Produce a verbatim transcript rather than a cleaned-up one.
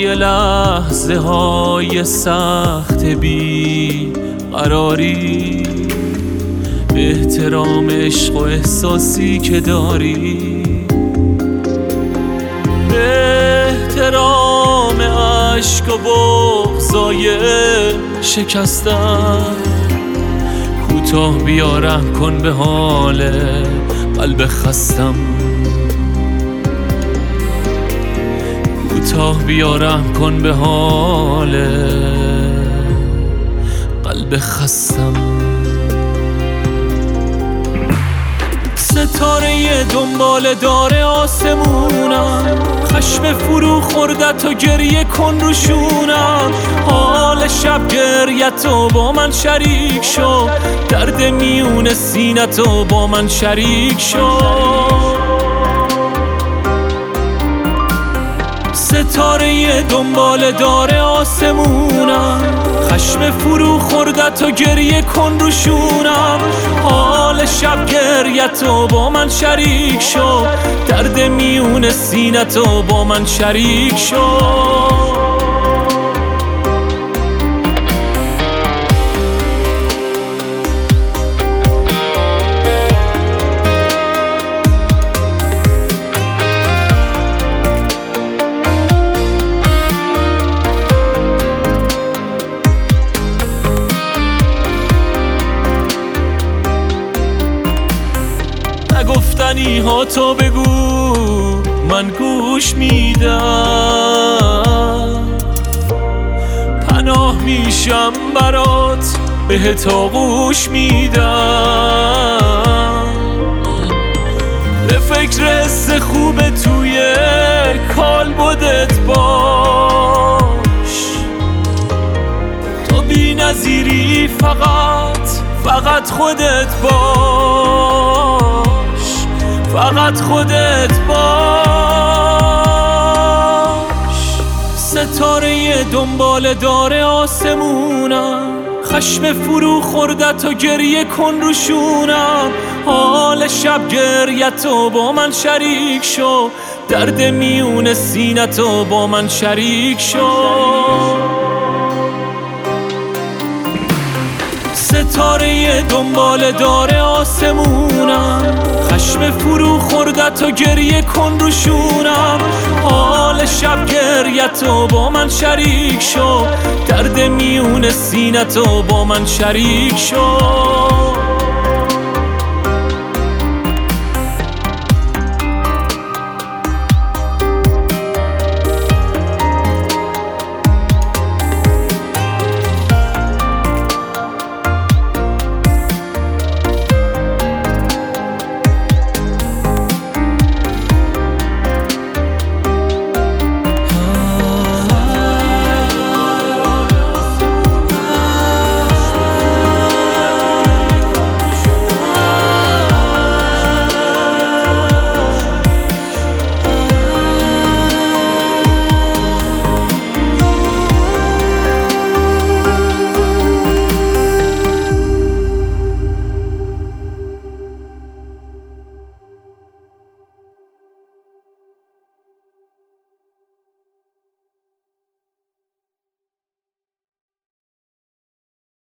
توی لحظه های سخت بی قراری، به احترام عشق و احساسی که داری، به احترام عشق و بغضای شکستن، کوتاه بیا رحم کن به حال قلب خستم، کوتاه بیا رحم کن به حال قلب خستم. ستاره دنبال داره آسمونم، خشم فرو خوردت و گریه کن روشونم، حال شب گریتو با من شریک شو، درد میون سینتو با من شریک شو. ستاره دنبال داره آسمونم، خشم فرو خوردت و گریه کن روشونم، حال شب گریتو با من شریک شو، درد میون سینتو با من شریک شو. گفتنی ها تو بگو من گوش میدم، پناه میشم برات بهت آغوش میدم، به فکر حس خوب توی کالبدت باش، تو بی نظیری فقط فقط خودت باش، فقط خودت باش. ستاره دنبال داره آسمونم، خشم فرو خوردت و گریه کن روشونم، حال شب گریتو با من شریک شو، درد میون سینتو با من شریک شو. ستاره دنبال داره آسمونم، خشم فرو خوردت و گریه کن روشونم، حال شب گریتو با من شریک شو، درد میون سینتو با من شریک شو.